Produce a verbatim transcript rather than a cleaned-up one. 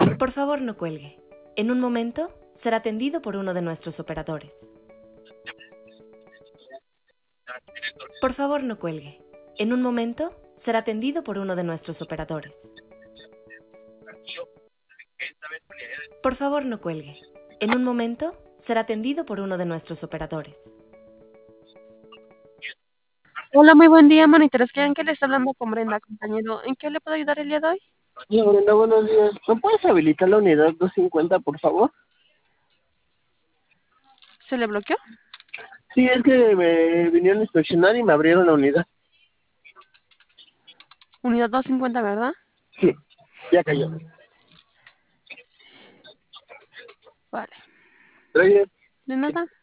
Por favor, no cuelgue. En un momento será atendido por uno de nuestros operadores. Por favor, no cuelgue. En un momento será atendido por uno de nuestros operadores. Por favor, no cuelgue. En un momento será atendido por uno de nuestros operadores. Hola, muy buen día, monitores. ¿Quieren que le está hablando con Brenda, compañero? ¿En qué le puedo ayudar el día de hoy? Hola, Brenda, buenos días. ¿Me puedes habilitar la unidad doscientos cincuenta, por favor? ¿Se le bloqueó? Sí, es que me vinieron a inspeccionar y me abrieron la unidad. Unidad doscientos cincuenta, ¿verdad? Sí, ya cayó. Vale. Gracias. De nada.